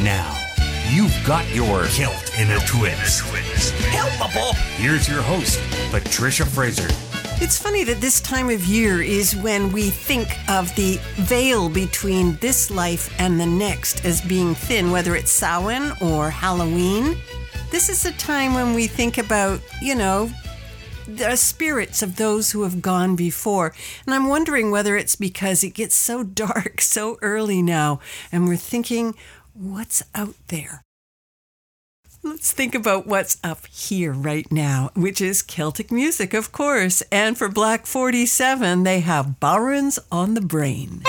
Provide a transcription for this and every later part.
And now, you've got your Kilt in a Twist. Helpable! Here's your host, Patricia Fraser. It's funny that this time of year is when we think of the veil between this life and the next as being thin, whether it's Samhain or Halloween. This is a time when we think about, the spirits of those who have gone before. And I'm wondering whether it's because it gets so dark so early now, and we're thinking, what's out there? Let's think about what's up here right now, which is Celtic music, of course. And for Black 47, they have Bowrons on the Brain.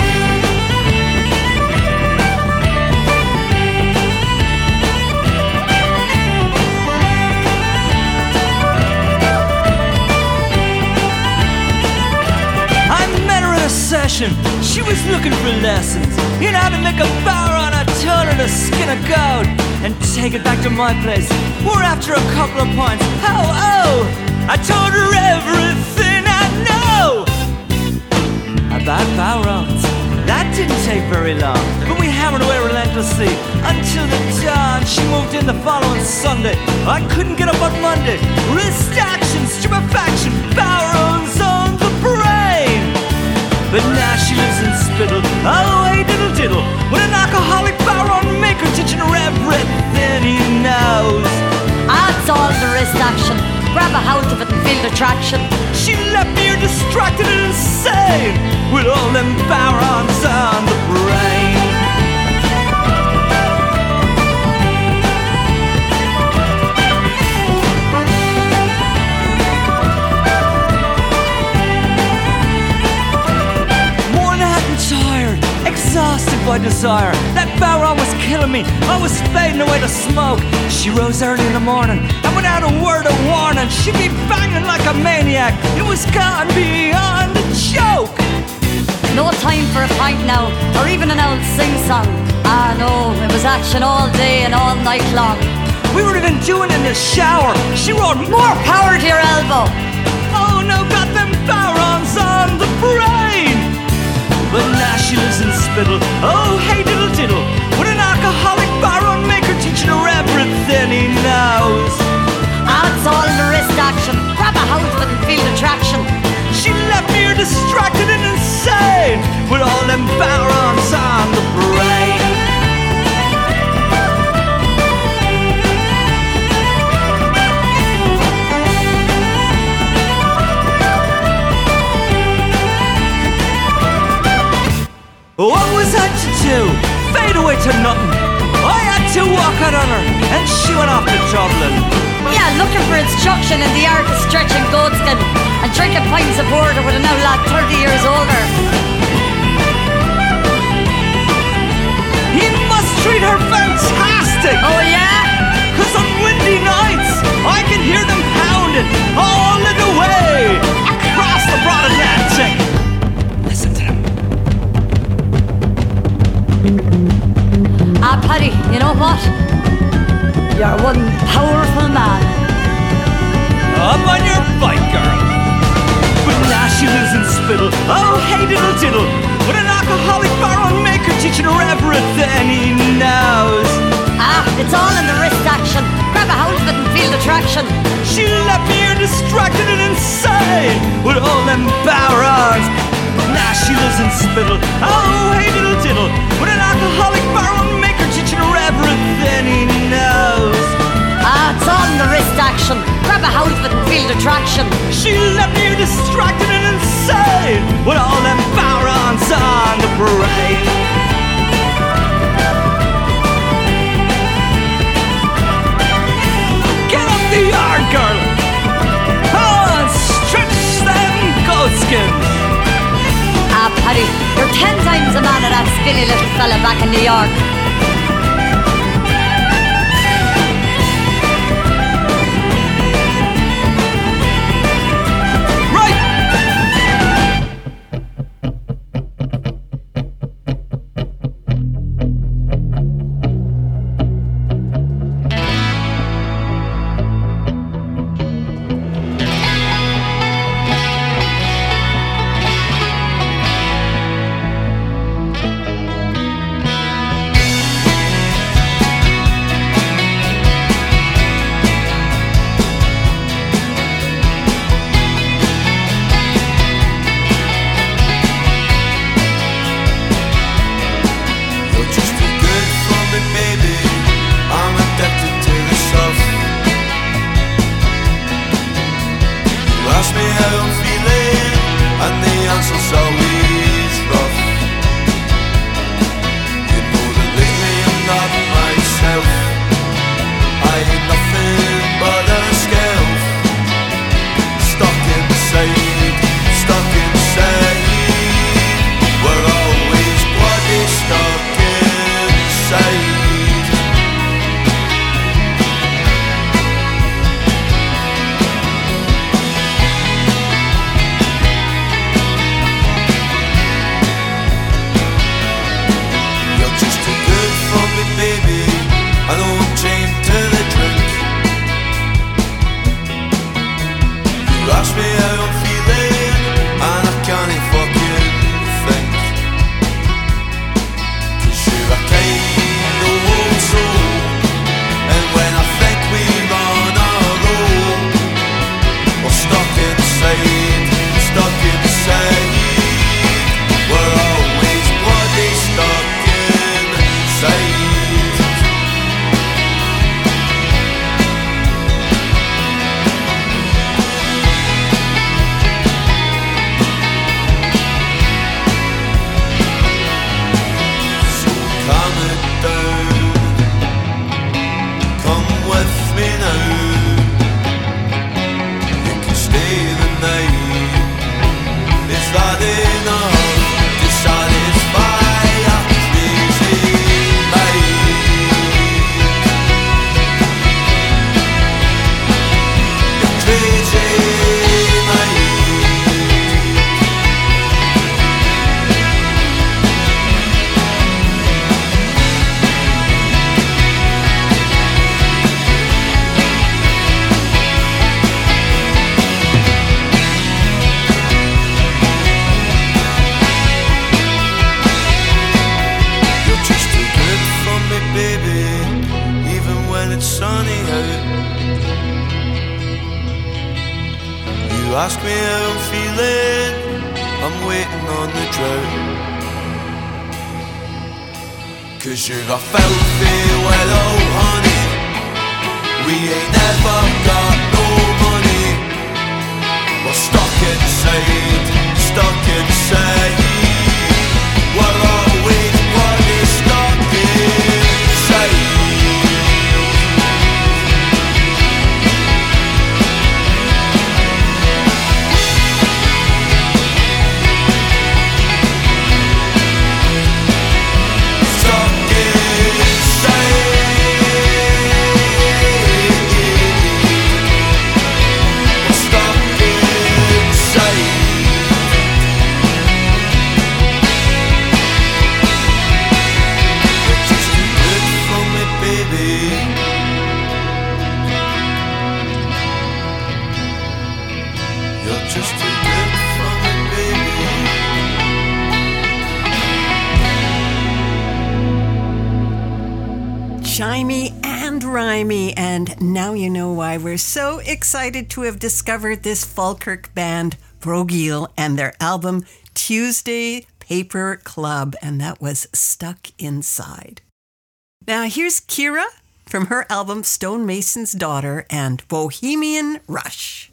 Session. She was looking for lessons in how to make a Bowron. I told her to skin a goat and take it back to my place. We're after a couple of pints. Oh, I told her everything I know about Bowrons. That didn't take very long, but we hammered away relentlessly until the dawn. She moved in the following Sunday. I couldn't get up on Monday. Wrist action, stupefaction, Bowrons on the brain. But now she lives in Spittle, oh hey diddle diddle, with an alcoholic Bowron maker teaching her everything he knows. It's all the wrist action, grab a hold of it and feel the traction. She left me here distracted and insane, with all them Bowrons on the brain. Exhausted by desire, that Bowron was killing me. I was fading away to smoke. She rose early in the morning and without a word of warning, she'd be banging like a maniac. It was gone beyond a joke. No time for a pint now, or even an old sing-song. No, it was action all day and all night long. We were even doing it in the shower. She wrote, "More power to your elbow." Oh no, got them Bowrons on the brain. But now she lives in Spittle, oh hey diddle diddle, with an alcoholic Bowron maker teaching her everything he knows. It's all in the wrist action, grab a hold of it and feel the traction. She left me here distracted and insane, with all them Bowrons on the brain. What was I to do? Fade away to nothing. I had to walk out on her, and she went off to Dublin. Yeah, looking for instruction in the art of stretching goatskin and drinking pints of porter with an outlaw 30 years older. He must treat her fantastic. Oh yeah? 'Cause on windy nights I can hear them pounding all in the way across the broad Atlantic. Listen to them. Paddy, you know what? You're one powerful man. Up on your bike, girl. But now she lives in Spittle, oh hey diddle diddle, with an alcoholic Bowron maker teaching her everything he knows. It's all in the wrist action, grab a hold of it and feel the traction. She left me here distracted and insane, with all them Bowrons. Now she lives in Spittle, oh hey diddle diddle, with an alcoholic Bowron maker teaching her everything he knows. It's all in the wrist action, grab a hold of it and feel the traction. She left me here distracted and insane, with all them Bowrons on the brain. Get up the yard, girl. Oh, stretch them goatskins. Paddy, you're 10 times the man of that skinny little fella back in New York. ask me how I'm feeling, I'm waiting on the drought. 'Cause you're a filthy widow, honey. We ain't never got no money. We're stuck inside. We're always bloody stuck inside. Chimey and rhymey, and now you know why we're so excited to have discovered this Falkirk band, Broguil, and their album Tuesday Paper Club, and that was Stuck Inside. Now here's Kira from her album Stonemason's Daughter and Bohemian Rush.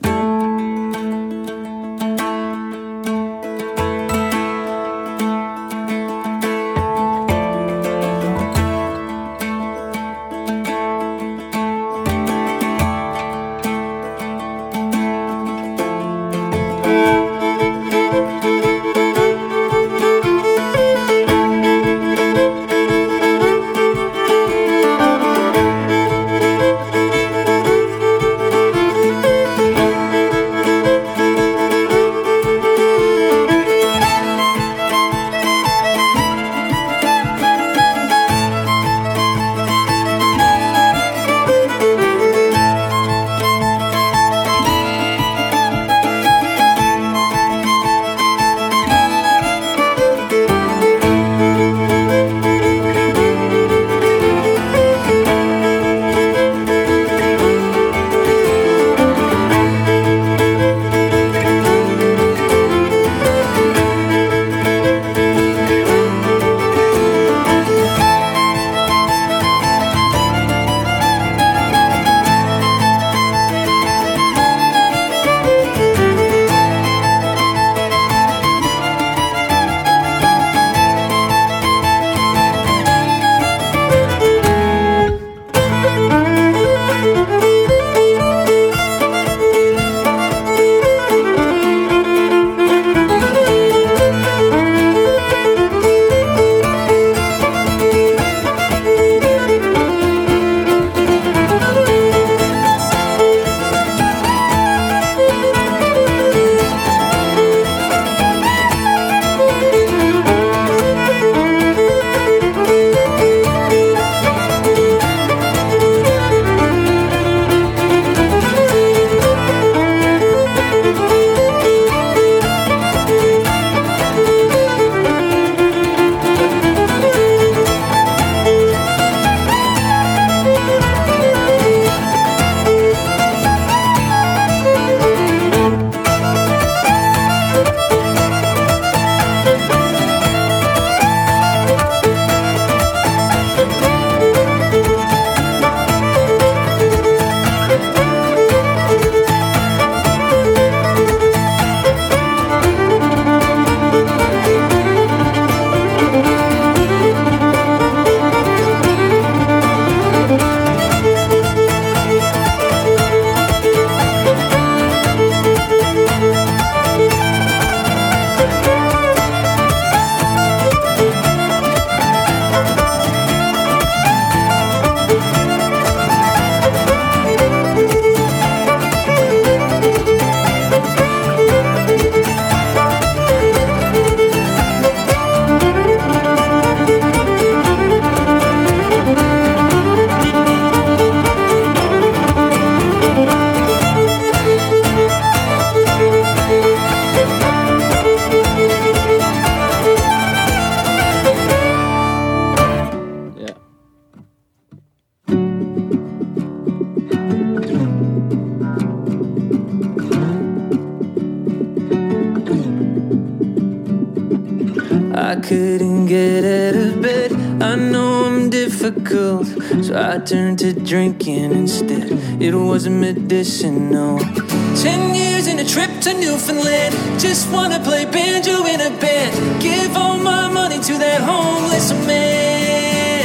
I couldn't get out of bed. I know I'm difficult, so I turned to drinking instead. It wasn't medicinal. 10 years in a trip to Newfoundland. Just wanna play banjo in a band. Give all my money to that homeless man.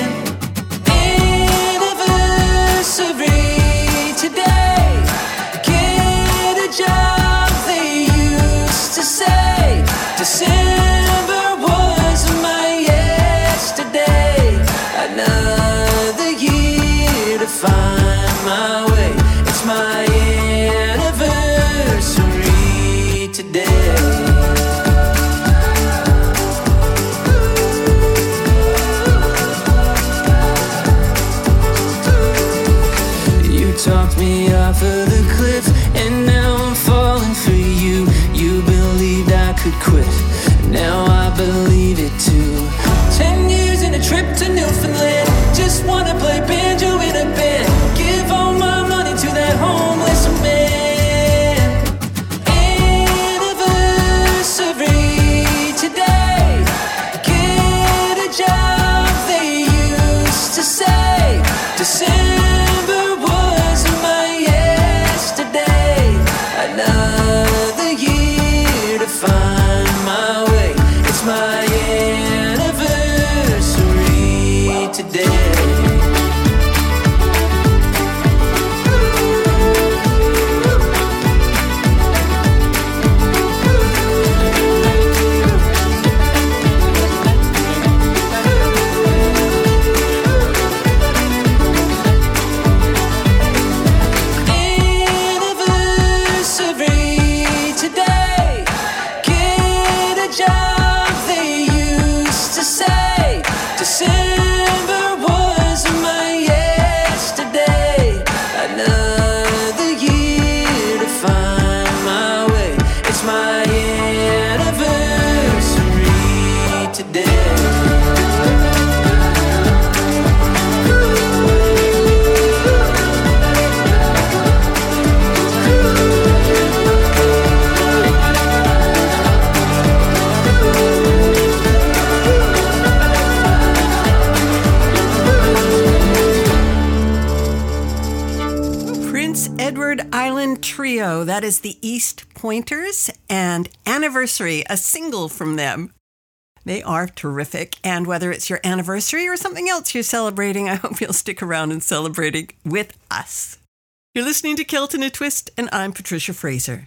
Anniversary today. Get a job, they used to say. December was my yesterday. Another year to find my way. It's my anniversary today. You talked me off of the cliff, and now I'm falling for you. You believed I could quit, now I believe it too. 10 years in a trip to Newfoundland. Just wanna play banjo in a band. Give all my money to that homeless man. Anniversary today. Get a job, they used to say. December was my yesterday. Another year to find my way. It's my anniversary today. Trio, that is the East Pointers, and Anniversary, a single from them. They are terrific, and whether it's your anniversary or something else you're celebrating, I hope you'll stick around and celebrating with us. You're listening to Kilt in a Twist, and I'm Patricia Fraser.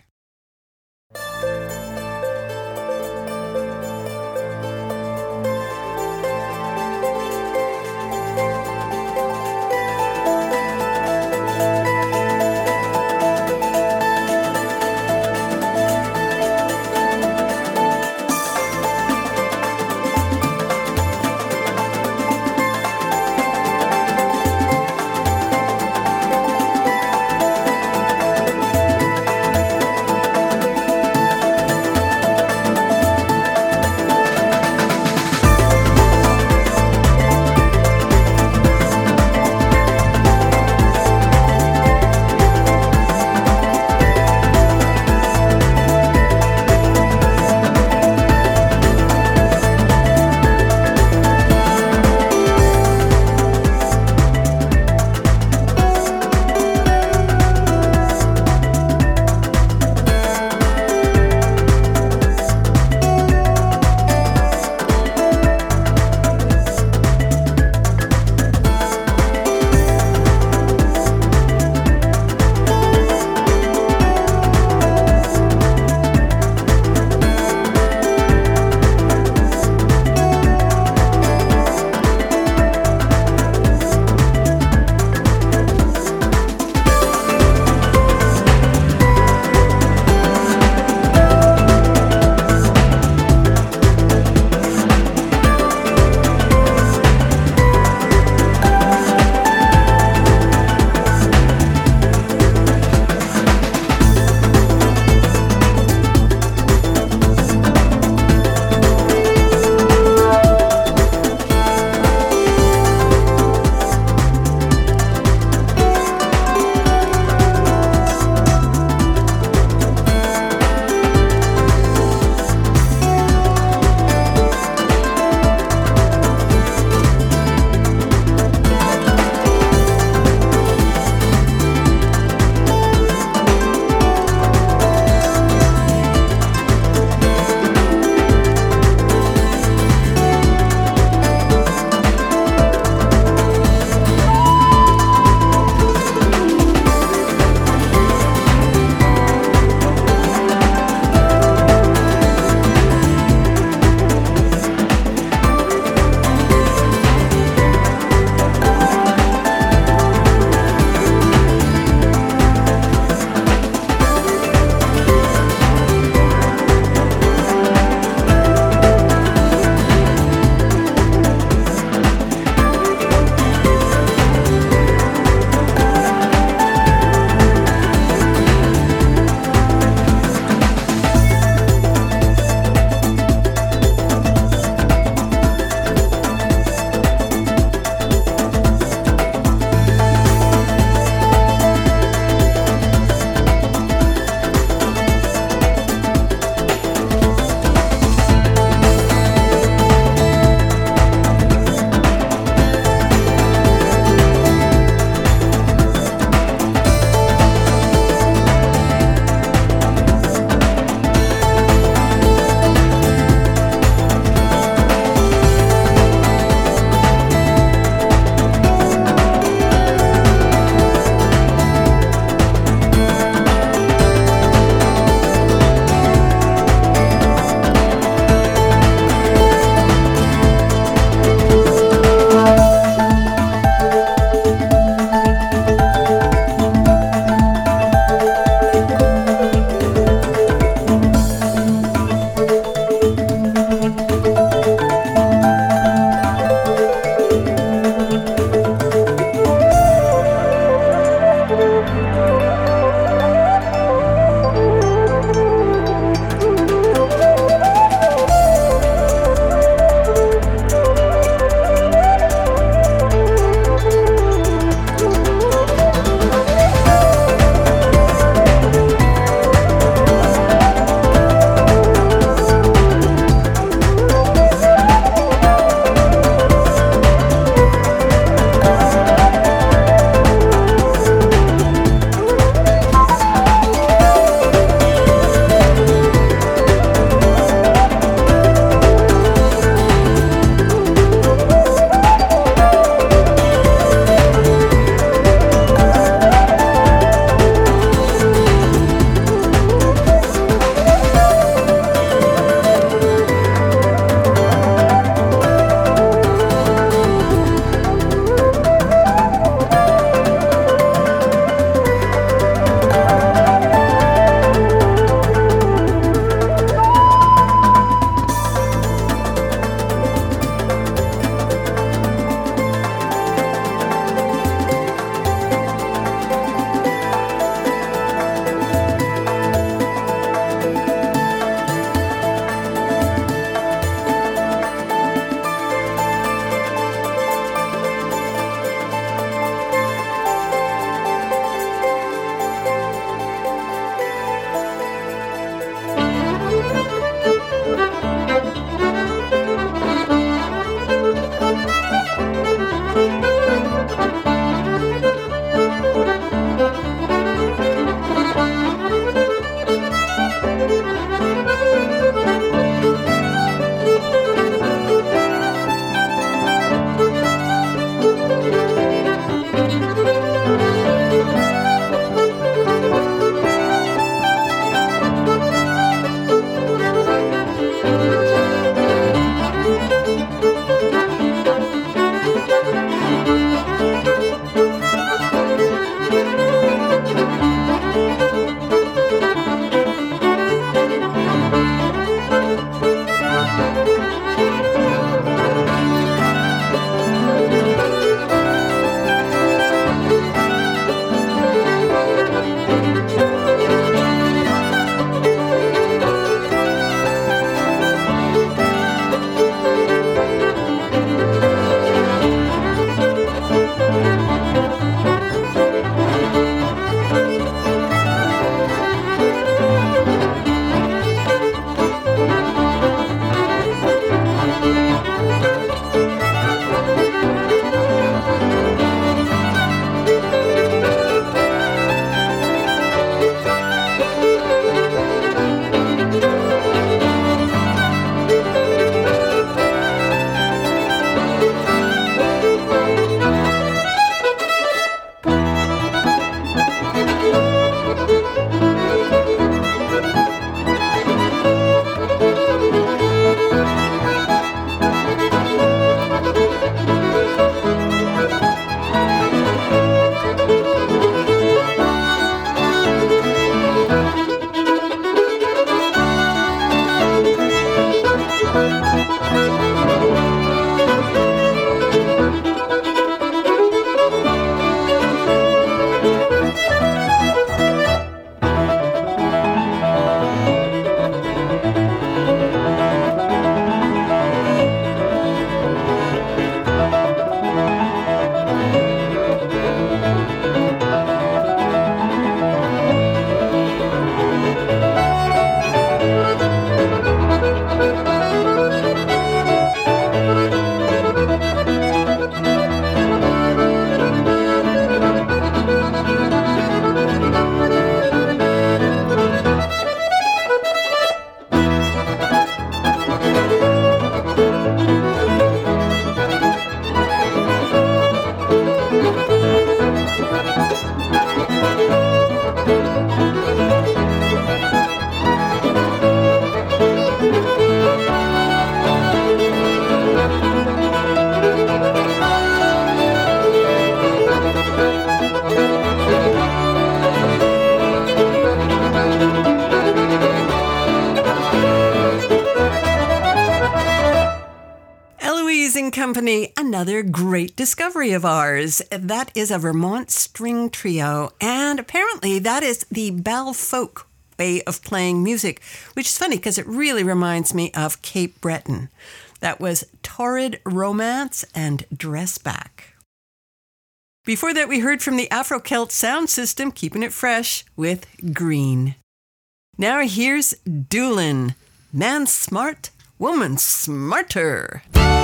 Company, another great discovery of ours. That is a Vermont string trio, and apparently that is the Bell folk way of playing music, which is funny because it really reminds me of Cape Breton. That was Torrid Romance and Dressback. Before that, we heard from the Afro-Celt sound system, keeping it fresh, with Green. Now here's Doolin. Man smart, woman smarter.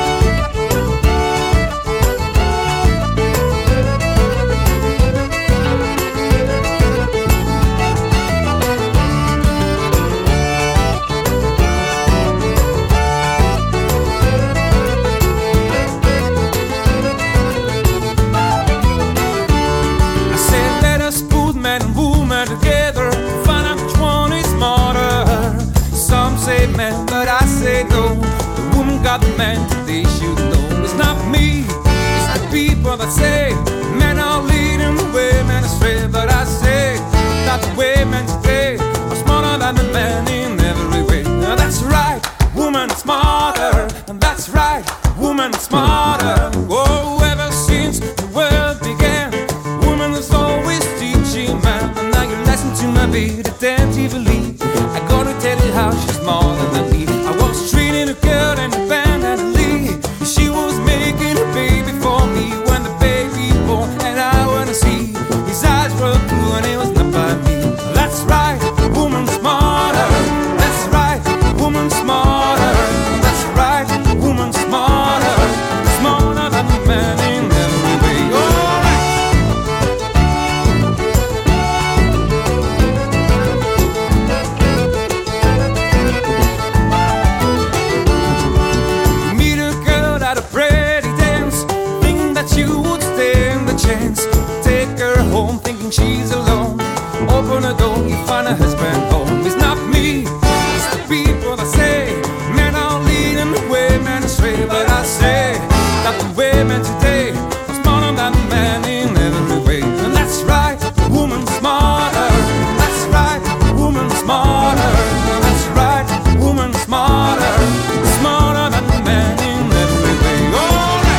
Together to find out which one is smarter. Some say man, but I say no. The woman got the man, they should know. It's not me, it's the people that say men are leading the way, men astray. But I say that the way men today are smarter than the man in every way. Now that's right, woman is smarter, and that's right, woman is smarter. Oh, ever since the world began, woman is always teaching man. To my baby, damn believe I gotta tell you how she's more than me. I was treating a girl in the band at the lead. She was making a baby for me when the baby born, and I wanna see his eyes were blue and it was not by me. That's right, woman smarter. That's right, woman smarter. That's right, woman smarter. Smarter than the man in every way. Oh, take her home thinking she's alone. Open the door, you find her husband home. It's not me, it's the people that say men are leading the way, men astray. But I say that the women today are smarter than the men in every way. And that's right, woman smarter. That's right, woman smarter. That's right, woman smarter. Smarter than the men in every way. All right.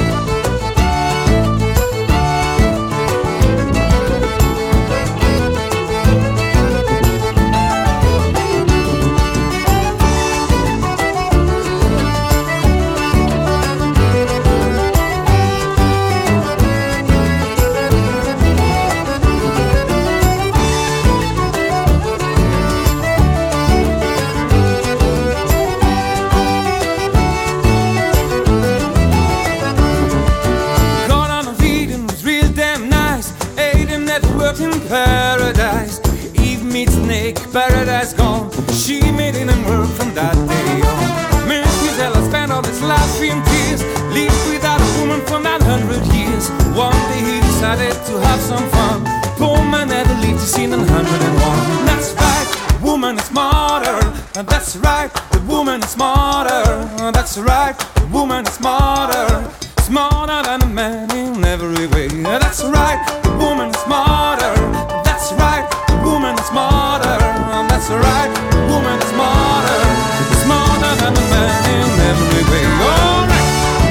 In paradise, Eve meets Snake, paradise gone. She made it and worked from that day on. Methuselah spent all his life in tears, lived without a woman for 900 years. One day he decided to have some fun. Poor man never lived to see 101. That's right, woman is smarter. And that's right, the woman is smarter. And that's right, the woman is smarter. Smarter than a man in every way. That's right, the woman is smarter. That's right, the woman is smarter. That's right, the woman is smarter. Smarter than a man in every way. All right.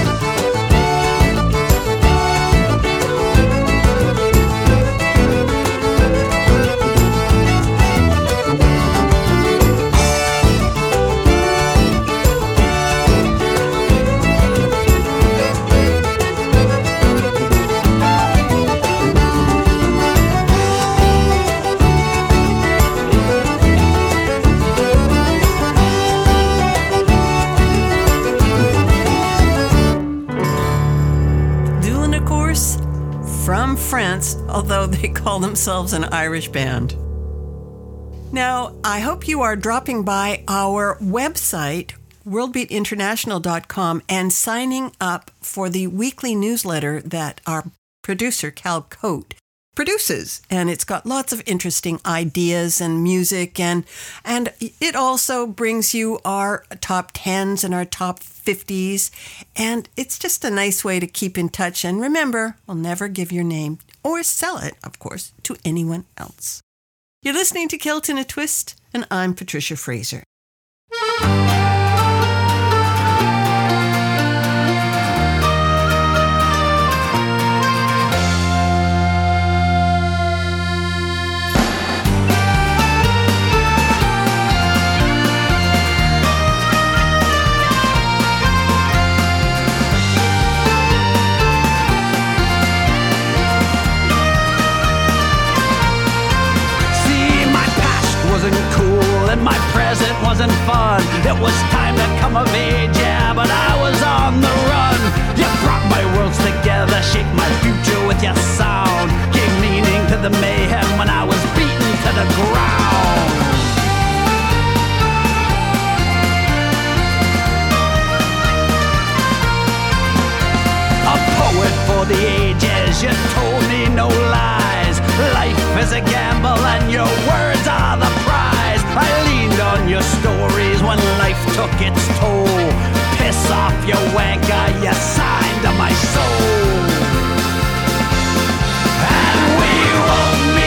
From France, although they call themselves an Irish band. Now, I hope you are dropping by our website, worldbeatinternational.com, and signing up for the weekly newsletter that our producer, Cal Coate, produces. And it's got lots of interesting ideas and music, and it also brings you our top 10s and our top 50s. And it's just a nice way to keep in touch. And remember, I'll never give your name or sell it, of course, to anyone else. You're listening to Kilt in a Twist, and I'm Patricia Fraser. wasn't fun. It was time to come of age, yeah, but I was on the run. You brought my worlds together, shaped my future with your sound, gave meaning to the mayhem when I was beaten to the ground. A poet for the ages, you told me no lies. Life is a gamble and your words are the prize. I leaned on your stories when life took its toll. Piss off, you wanker, you signed to my soul. And we won't be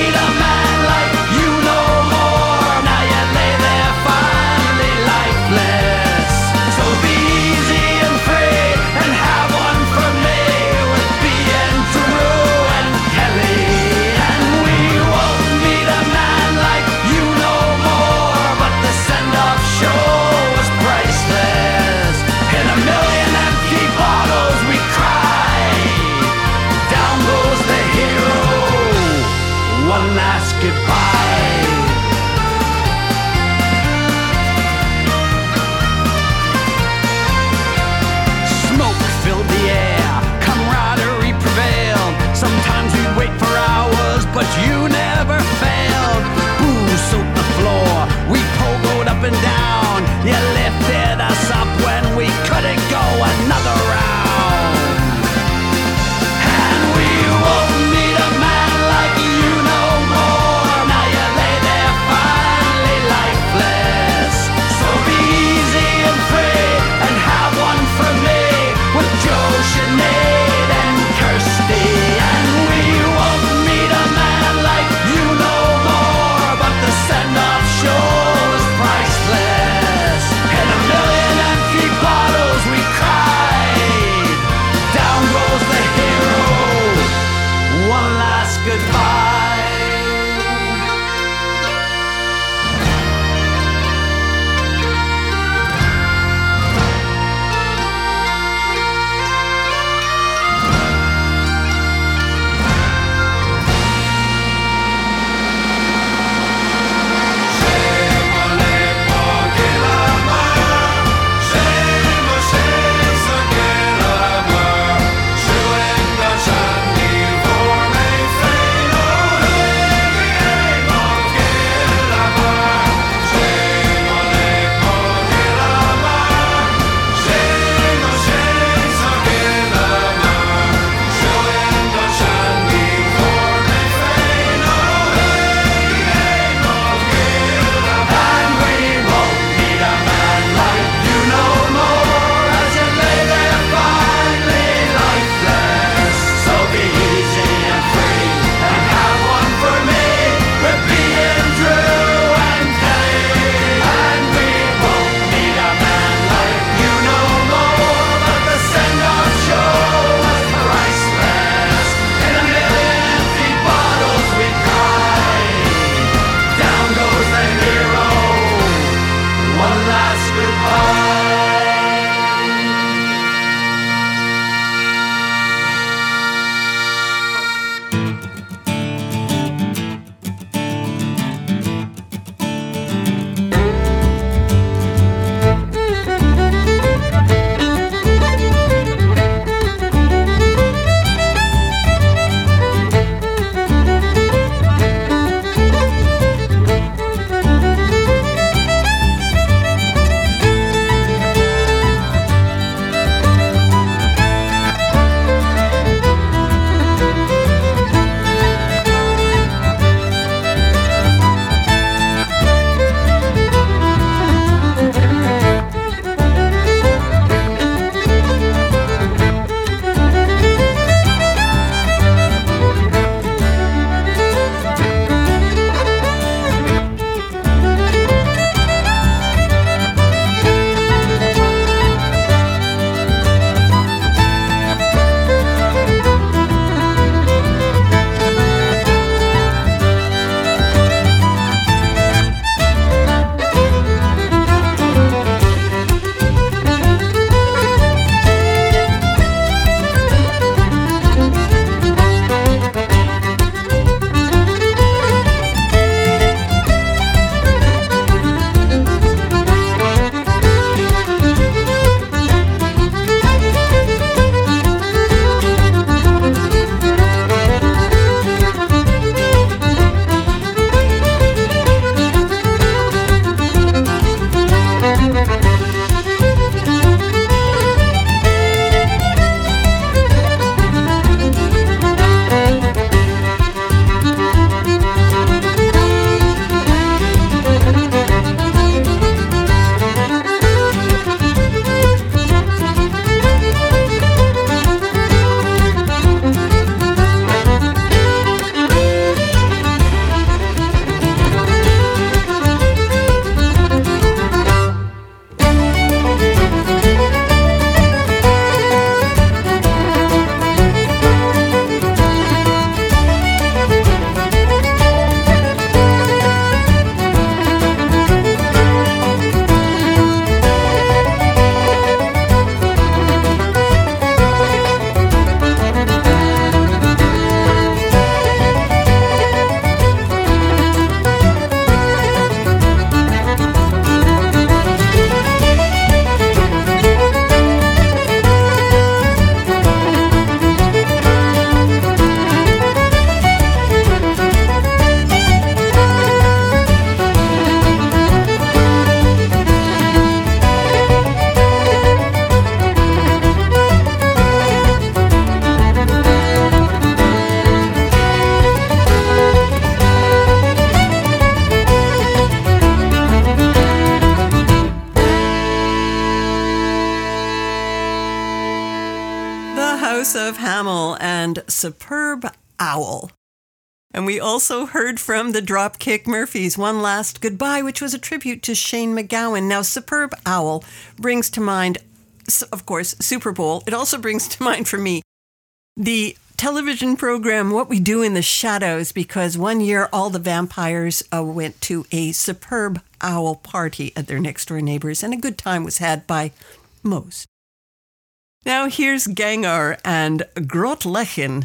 Superb Owl. And we also heard from the Dropkick Murphys, One Last Goodbye, which was a tribute to Shane MacGowan. Now, Superb Owl brings to mind, of course, Super Bowl. It also brings to mind for me the television program What We Do in the Shadows, because one year all the vampires went to a Superb Owl party at their next-door neighbors, and a good time was had by most. Now here's Gengar and Grotlechen.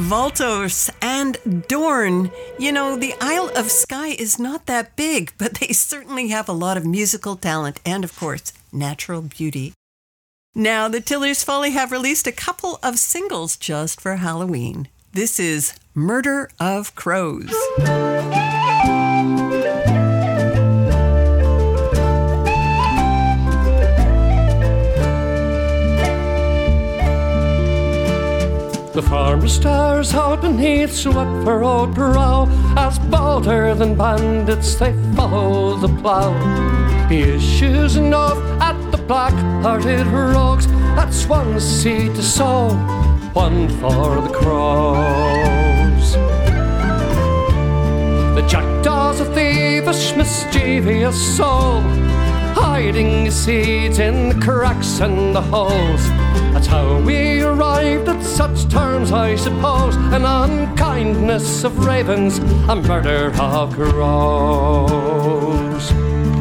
Voltos and Dorn. You know, the Isle of Skye is not that big, but they certainly have a lot of musical talent and, of course, natural beauty. Now, the Tiller's Folly have released a couple of singles just for Halloween. This is Murder of Crows. The farmer stars out beneath sweat furrowed brow, as bolder than bandits they follow the plough. He issues off at the black-hearted rogues at Swansea to sow one for the crows. The jackdaw's a thievish, mischievous soul, hiding his seeds in the cracks and the holes. That's how we arrived at such terms, I suppose. An unkindness of ravens, a murder of crows.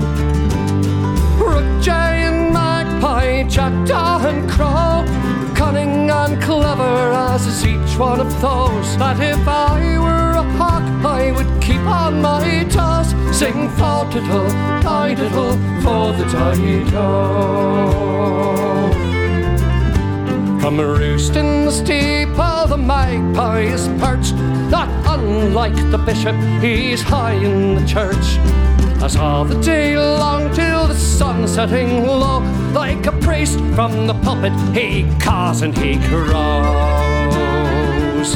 Rook, jay and magpie, jackdaw and crow, cunning and clever as is each one of those. That if I were a hawk, I would keep on my toes, sing fall-diddle, die-diddle, for the die-do. From a roost in the steeple, the magpie is perched. Not unlike the bishop, he's high in the church. As all the day long till the sun setting low, like a priest from the pulpit, he caws and he crows.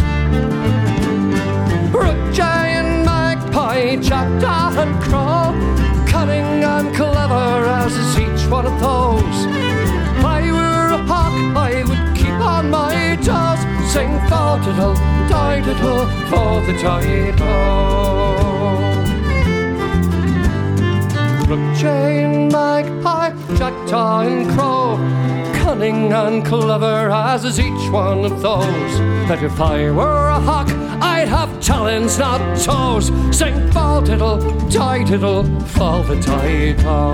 Rook, jay and magpie, jackdaw and crow, cunning and clever as is each one of those. If I were a hawk, I would keep on my toes, sing fall-diddle, die-diddle, for the die-do. Rook, jay and magpie, jackdaw and crow, cunning and clever as is each one of those. That if I were a hawk, I'd have talons, not toes, sing fall-diddle, die-diddle, for the die-do.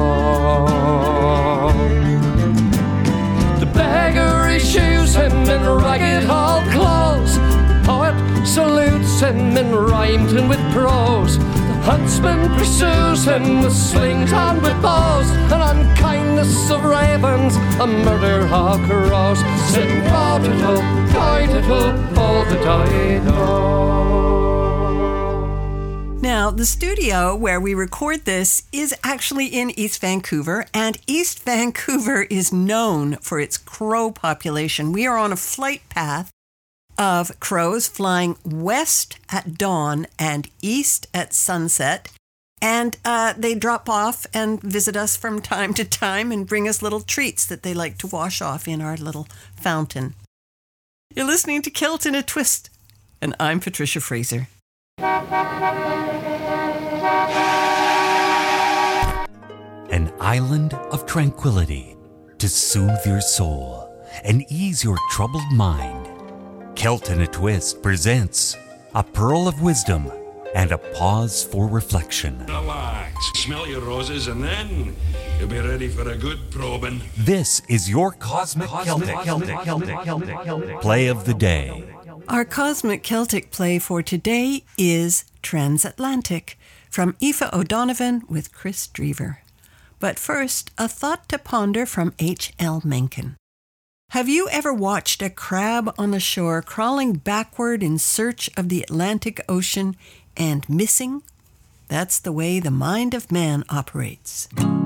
The beggar issues him in ragged old clothes, poet salutes him in rhymes and with prose. The huntsman pursues him with slings and with bows, an unkindness of ravens, a murder of crows. Sing fall-diddle, die-diddle, for the die-do. Now, the studio where we record this is actually in East Vancouver, and East Vancouver is known for its crow population. We are on a flight path of crows flying west at dawn and east at sunset, and they drop off and visit us from time to time and bring us little treats that they like to wash off in our little fountain. You're listening to Kilt in a Twist, and I'm Patricia Fraser. An island of tranquility to soothe your soul and ease your troubled mind. Kilt in a Twist presents a pearl of wisdom and a pause for reflection. Relax, smell your roses, and then you'll be ready for a good probing. This is your Cosmic Celtic Play of the Day. Our Cosmic Celtic play for today is Transatlantic from Aoife O'Donovan with Chris Drever. But first, a thought to ponder from H.L. Mencken. Have you ever watched a crab on the shore crawling backward in search of the Atlantic Ocean and missing? That's the way the mind of man operates.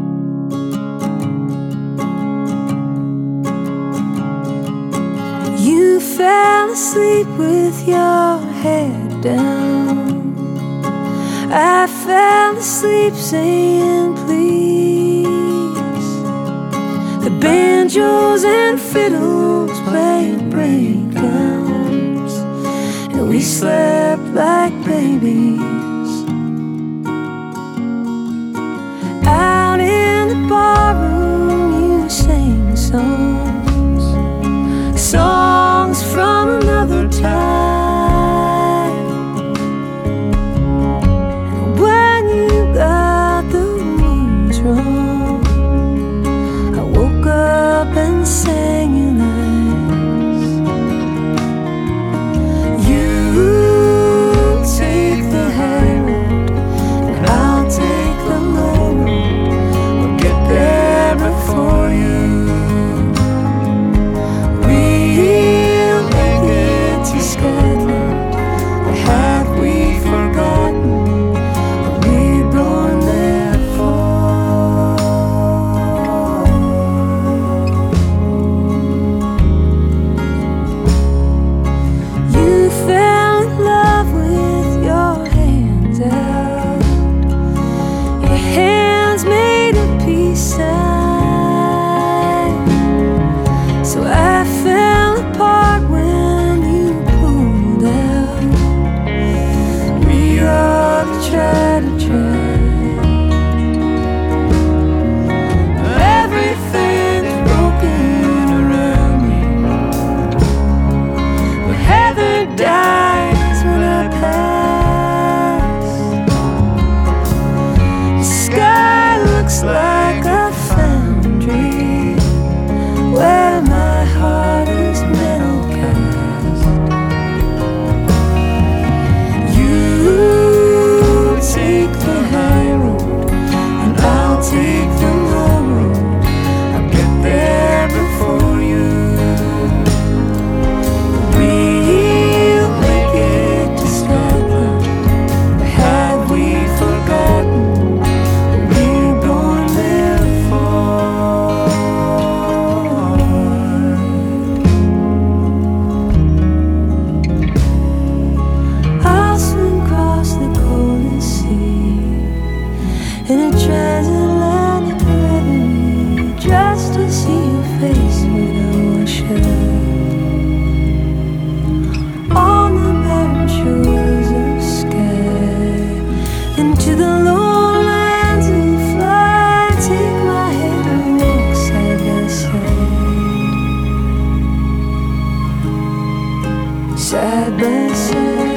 You fell asleep with your head down. I fell asleep saying please. The banjos and fiddles played breakdowns, and we slept like babies. Out in the barroom you sang songs, songs from another time. And when you got the words wrong, I woke up and sang your lies. You side by side.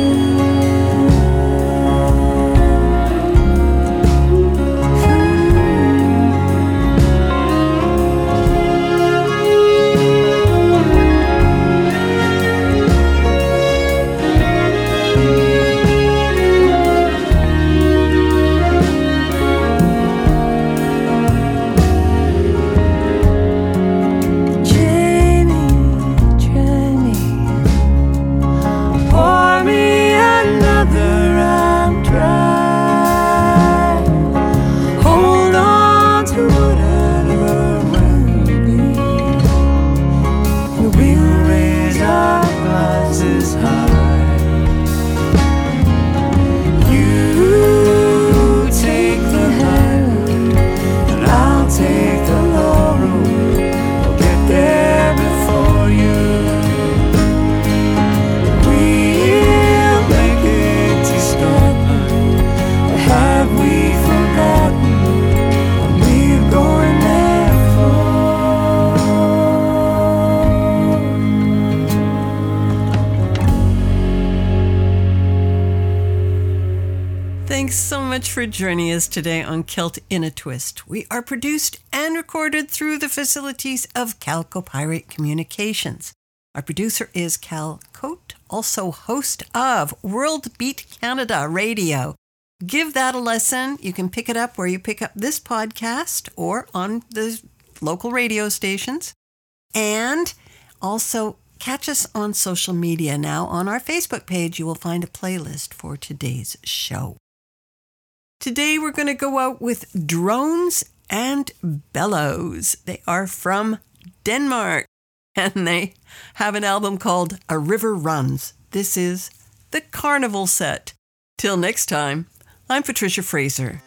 For joining us today on Celt in a Twist. We are produced and recorded through the facilities of Calcopyrate Communications. Our producer is Cal Cote, also host of World Beat Canada Radio. Give that a listen. You can pick it up where you pick up this podcast or on the local radio stations. And also catch us on social media now. On our Facebook page, you will find a playlist for today's show. Today we're going to go out with Drones and Bellows. They are from Denmark and they have an album called A River Runs. This is the Carnival set. Till next time, I'm Patricia Fraser.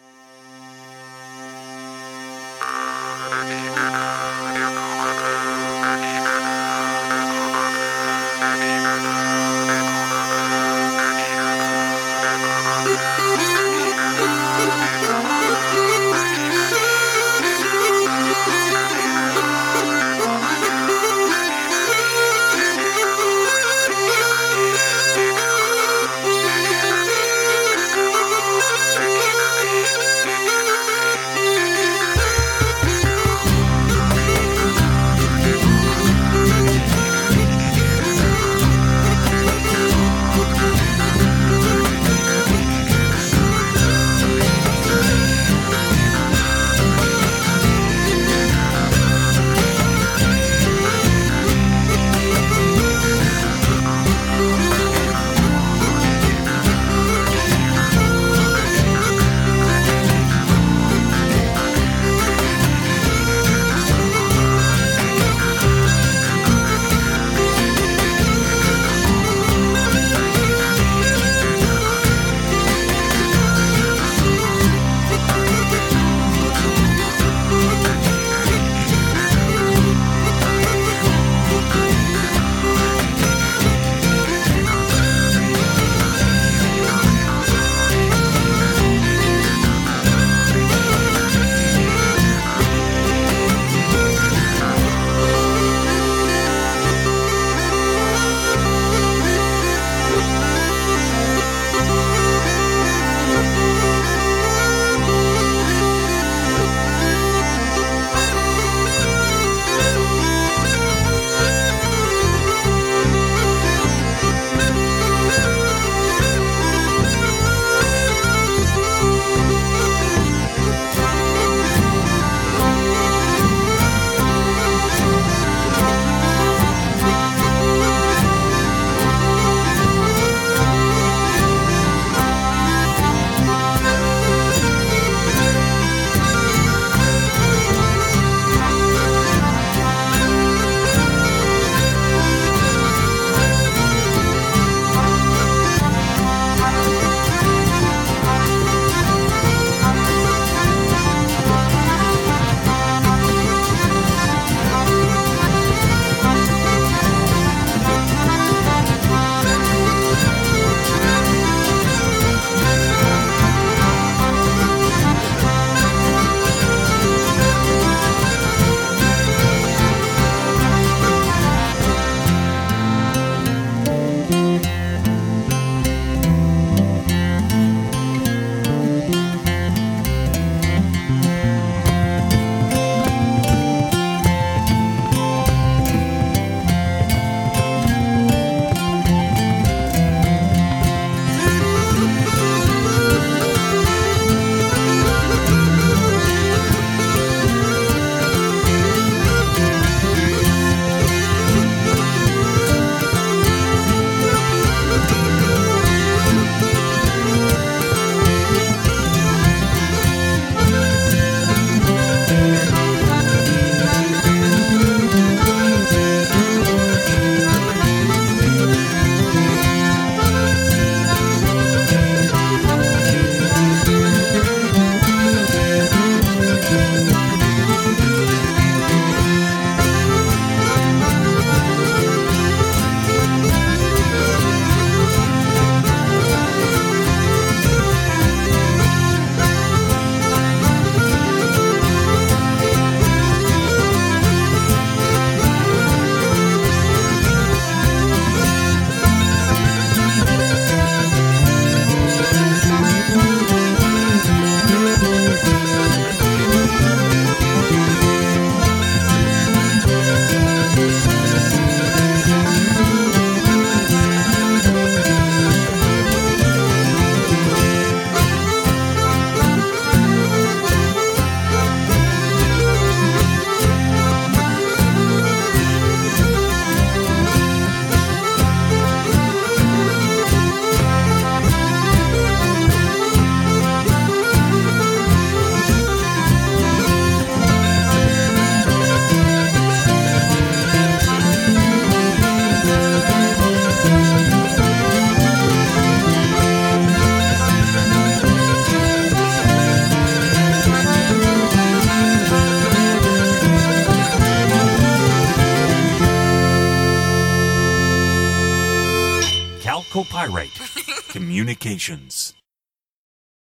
Chalcopyrite Communications.